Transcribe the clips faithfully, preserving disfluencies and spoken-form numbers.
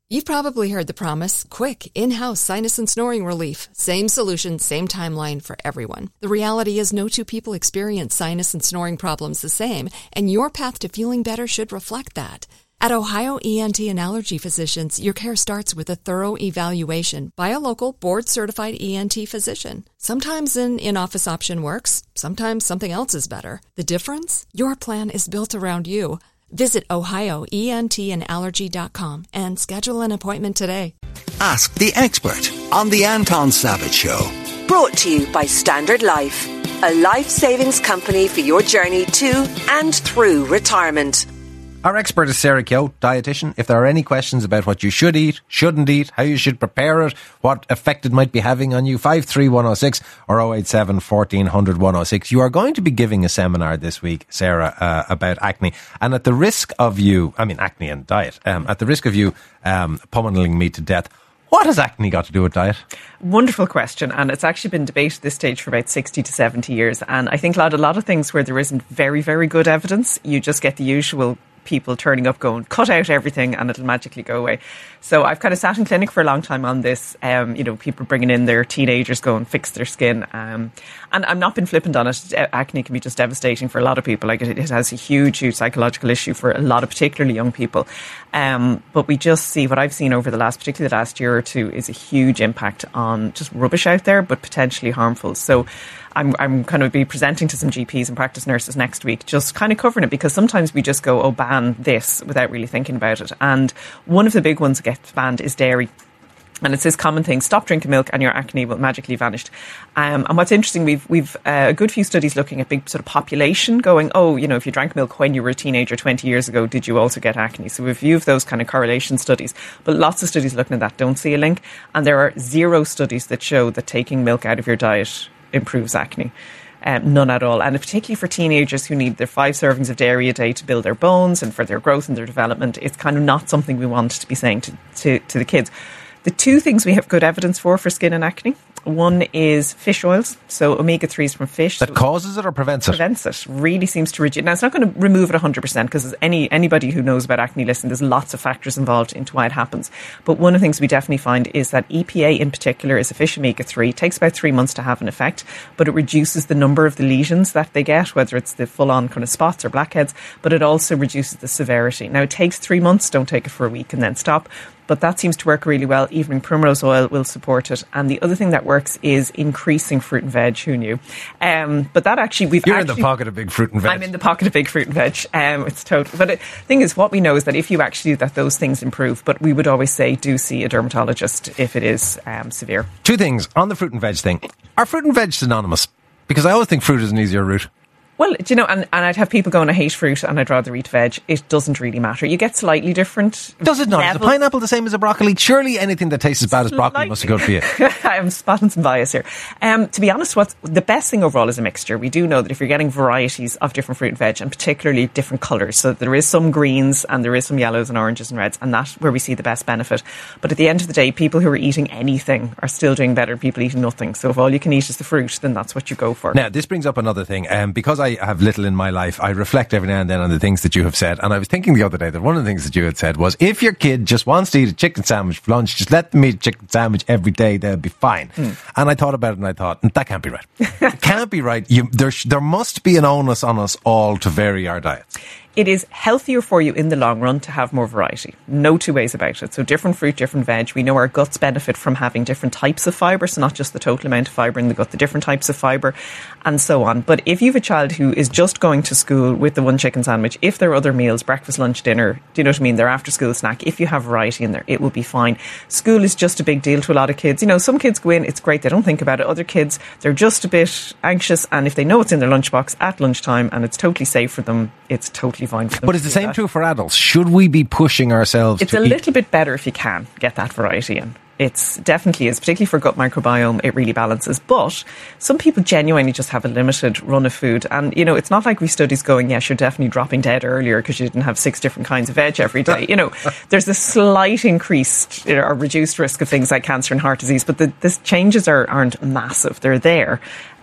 You've probably heard the promise, quick, in-house sinus and snoring relief. Same solution, same timeline for everyone. The reality is no two people experience sinus and snoring problems the same, and your path to feeling better should reflect that. At Ohio E N T and Allergy Physicians, your care starts with a thorough evaluation by a local board-certified E N T physician. Sometimes an in-office option works, sometimes something else is better. The difference? Your plan is built around you. Visit ohio e n t and allergy dot com and schedule an appointment today. Ask the expert on the Anton Savage Show. Brought to you by Standard Life, a life savings company for your journey to and through retirement. Our expert is Sarah Keogh, dietitian. If there are any questions about what you should eat, shouldn't eat, how you should prepare it, what effect it might be having on you, five three one oh six or oh eight seven, fourteen hundred, one oh six. You are going to be giving a seminar this week, Sarah, uh, about acne. And at the risk of you, I mean acne and diet, um, at the risk of you um, pummeling me to death, what has acne got to do with diet? Wonderful question, and it's actually been debated at this stage for about sixty to seventy years. And I think a lot, a lot of things where there isn't very, very good evidence, you just get the usual people turning up going, cut out everything and it'll magically go away. So I've kind of sat in clinic for a long time on this, um, you know, people bringing in their teenagers going, fix their skin. Um, and I'm not been flippant on it. Acne can be just devastating for a lot of people. Like it, it has a huge, huge psychological issue for a lot of particularly young people. Um, but we just see what I've seen over the last, particularly the last year or two, is a huge impact on just rubbish out there, but potentially harmful. So I'm, I'm kind of be presenting to some G Ps and practice nurses next week, just kind of covering it, because sometimes we just go, oh, ban this without really thinking about it. And one of the big ones that gets banned is dairy. And it's this common thing, stop drinking milk and your acne will magically vanish. Um, and what's interesting, we've we've uh, a good few studies looking at big sort of population going, oh, you know, if you drank milk when you were a teenager twenty years ago, did you also get acne? So we've a few of those kind of correlation studies. But lots of studies looking at that don't see a link. And there are zero studies that show that taking milk out of your diet improves acne. Um, none at all. And particularly for teenagers who need their five servings of dairy a day to build their bones and for their growth and their development, it's kind of not something we want to be saying to, to, to the kids. The two things we have good evidence for for skin and acne, one is fish oils, so omega threes from fish. That so causes it or prevents it? Prevents it. Really seems to reduce. Now, it's not going to remove it one hundred percent because any anybody who knows about acne, listen, there's lots of factors involved into why it happens. But one of the things we definitely find is that E P A in particular is a fish omega three. It takes about three months to have an effect, but it reduces the number of the lesions that they get, whether it's the full-on kind of spots or blackheads, but it also reduces the severity. Now, it takes three months. Don't take it for a week and then stop. But that seems to work really well. Evening primrose oil will support it. And the other thing that works is increasing fruit and veg. Who knew? Um, but that actually, we've You're actually, in the pocket of big fruit and veg. I'm in the pocket of big fruit and veg. Um, it's total. But the thing is, what we know is that if you actually do that, those things improve. But we would always say, do see a dermatologist if it is um, severe. Two things on the fruit and veg thing. Are fruit and veg synonymous? Because I always think fruit is an easier route. Well, do you know, and, and I'd have people going, I hate fruit and I'd rather eat veg. It doesn't really matter. You get slightly different Does it not? levels. Is a pineapple the same as a broccoli? Surely anything that tastes as bad as broccoli must be good for you. I'm spotting some bias here. Um, to be honest, what's the best thing overall is a mixture. We do know that if you're getting varieties of different fruit and veg, and particularly different colours, so there is some greens and there is some yellows and oranges and reds, and that's where we see the best benefit. But at the end of the day, people who are eating anything are still doing better than people eating nothing. So if all you can eat is the fruit, then that's what you go for. Now, this brings up another thing. Um, because I have little in my life, I reflect every now and then on the things that you have said. And I was thinking the other day that one of the things that you had said was, if your kid just wants to eat a chicken sandwich for lunch, just let them eat a chicken sandwich every day, they'll be fine. Mm. And I thought about it and I thought, that can't be right. It can't be right. You, there, there must be an onus on us all to vary our diets. It is healthier for you in the long run to have more variety. No two ways about it. So different fruit, different veg. We know our guts benefit from having different types of fibre, so not just the total amount of fibre in the gut, the different types of fibre and so on. But if you have a child who is just going to school with the one chicken sandwich, if there are other meals, breakfast, lunch, dinner, do you know what I mean? Their after school snack, if you have variety in there, it will be fine. School is just a big deal to a lot of kids. You know, some kids go in, it's great, they don't think about it. Other kids, they're just a bit anxious, and if they know it's in their lunchbox at lunchtime and it's totally safe for them, it's totally fine for them. But is the same true for adults? Should we be pushing ourselves it's to a eat? little bit better if you can get that variety in. It's definitely is, particularly for gut microbiome, it really balances. But some people genuinely just have a limited run of food. And, you know, it's not like we studies going, yes, you're definitely dropping dead earlier because you didn't have six different kinds of veg every day. You know, there's a slight increased or reduced risk of things like cancer and heart disease, but the, the changes are, aren't massive. They're there.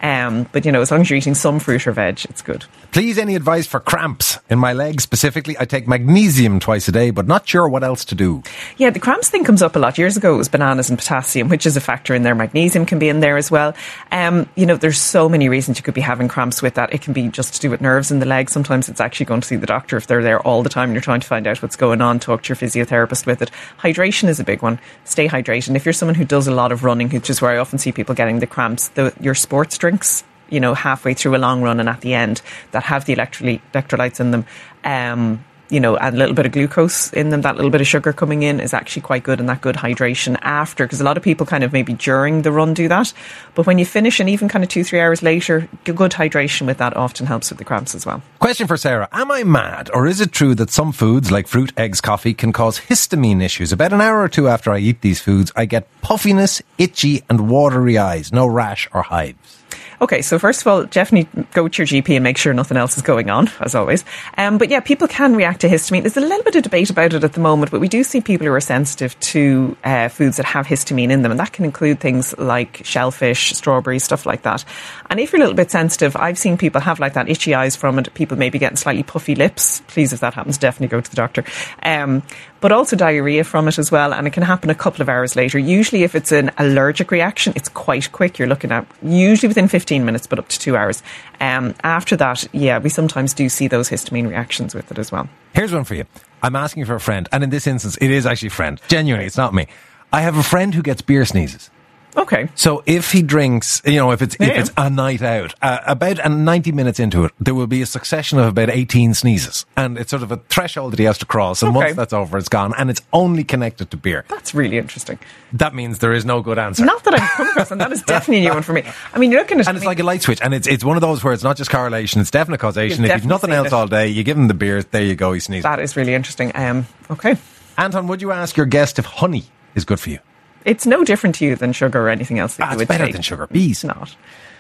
Um, but, you know, as long as you're eating some fruit or veg, it's good. Please, any advice for cramps in my legs specifically? I take magnesium twice a day, but not sure what else to do. Yeah, the cramps thing comes up a lot. Years ago, it was bananas and potassium, which is a factor in there. Magnesium can be in there as well. Um, you know, there's so many reasons you could be having cramps with that. It can be just to do with nerves in the leg. Sometimes it's actually going to see the doctor if they're there all the time and you're trying to find out what's going on. Talk to your physiotherapist with it. Hydration is a big one. Stay hydrated. If you're someone who does a lot of running, which is where I often see people getting the cramps, the, your sports drinks, you know, halfway through a long run and at the end, that have the electroly- electrolytes in them, um, you know, and a little bit of glucose in them, that little bit of sugar coming in is actually quite good, and that good hydration after, because a lot of people kind of maybe during the run do that. But when you finish and even kind of two, three hours later, good hydration with that often helps with the cramps as well. Question for Sarah. Am I mad, or is it true that some foods like fruit, eggs, coffee can cause histamine issues? About an hour or two after I eat these foods, I get puffiness, itchy and watery eyes. No rash or hives. Okay, so first of all, definitely go to your G P and make sure nothing else is going on, as always. Um, but yeah, people can react to histamine. There's a little bit of debate about it at the moment, but we do see people who are sensitive to uh, foods that have histamine in them, and that can include things like shellfish, strawberries, stuff like that. And if you're a little bit sensitive, I've seen people have like that itchy eyes from it, people maybe getting slightly puffy lips. Please, if that happens, definitely go to the doctor. Um, but also diarrhea from it as well, and it can happen a couple of hours later. Usually if it's an allergic reaction, it's quite quick. You're looking at usually within fifteen minutes, but up to two hours. Um, after that, yeah, we sometimes do see those histamine reactions with it as well. Here's one for you. I'm asking for a friend, and in this instance, it is actually a friend. Genuinely, it's not me. I have a friend who gets beer sneezes. Okay. So if he drinks, you know, if it's yeah. if it's a night out, uh, about uh, ninety minutes into it, there will be a succession of about eighteen sneezes. And it's sort of a threshold that he has to cross. And okay. once that's over, it's gone. And it's only connected to beer. That's really interesting. That means there is no good answer. Not that I've come across, and that is definitely a new one for me. I mean, you're looking at... And it's I mean, like a light switch. And it's it's one of those where it's not just correlation, it's definite causation. You've If you've nothing else it. all day, you give him the beer, there you go, he sneezes. That is really interesting. Um, okay. Anton, would you ask your guest if honey is good for you? It's no different to you than sugar or anything else that ah, you it's would better take. than sugar. Bees. It's not.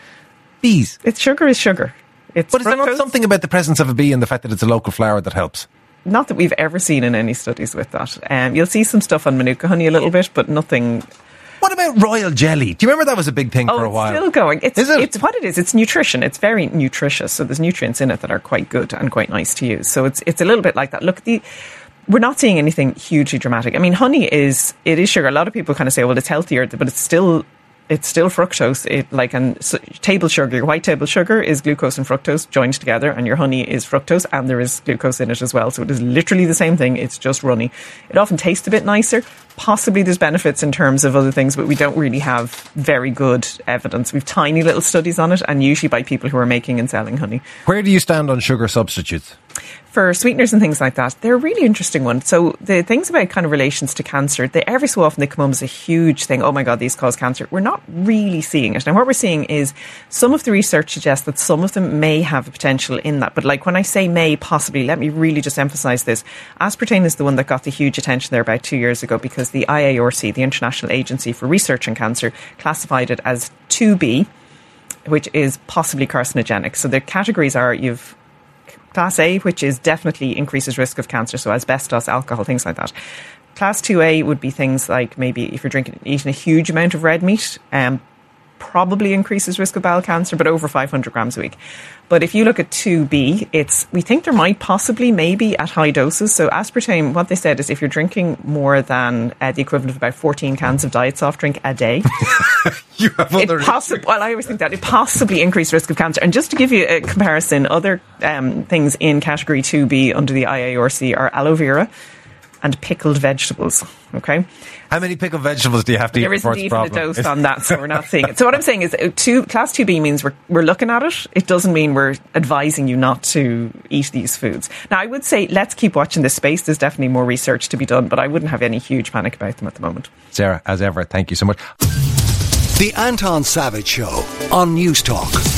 Bees. It's sugar is sugar. It's but is there not fructose. something about the presence of a bee and the fact that it's a local flower that helps? Not that we've ever seen in any studies with that. Um, you'll see some stuff on Manuka honey a little bit, but nothing... What about royal jelly? Do you remember that was a big thing oh, for a while? It's still going. It's, is it? It's what it is. It's nutrition. It's very nutritious. So there's nutrients in it that are quite good and quite nice to use. So it's it's a little bit like that. Look, the... We're not seeing anything hugely dramatic. I mean, honey is, it is sugar. A lot of people kind of say, well, it's healthier, but it's still, it's still fructose. It like, and so, table sugar, your white table sugar is glucose and fructose joined together, and your honey is fructose, and there is glucose in it as well. So it is literally the same thing. It's just runny. It often tastes a bit nicer. Possibly there's benefits in terms of other things, but we don't really have very good evidence. We've tiny little studies on it, and usually by people who are making and selling honey. Where do you stand on sugar substitutes? For sweeteners and things like that, they're a really interesting one. So the things about kind of relations to cancer, they every so often they come up as a huge thing. Oh my God, these cause cancer. We're not really seeing it. Now what we're seeing is some of the research suggests that some of them may have a potential in that. But like when I say may, possibly, let me really just emphasize this. Aspartame is the one that got the huge attention there about two years ago because the I A R C, the International Agency for Research on Cancer, classified it as two B, which is possibly carcinogenic. So the categories are you've Class A, which is definitely increases risk of cancer, so asbestos, alcohol, things like that. Class two A would be things like maybe if you're drinking, eating a huge amount of red meat, um, probably increases risk of bowel cancer, but over five hundred grams a week. But if you look at two B, it's we think there might possibly, maybe at high doses. So aspartame, what they said is if you're drinking more than uh, the equivalent of about fourteen cans of diet soft drink a day, you have other possi- well, I always think that it possibly increased risk of cancer. And just to give you a comparison, other um, things in category two B under the I A R C are aloe vera and pickled vegetables. Okay. How many pickled vegetables do you have to there eat before isn't it's a even a problem? dose on that, so we're not seeing it. So what I'm saying is, uh, two, class two B means we're we're looking at it. It doesn't mean we're advising you not to eat these foods. Now, I would say let's keep watching this space. There's definitely more research to be done, but I wouldn't have any huge panic about them at the moment. Sarah, as ever, thank you so much. The Anton Savage Show on News Talk.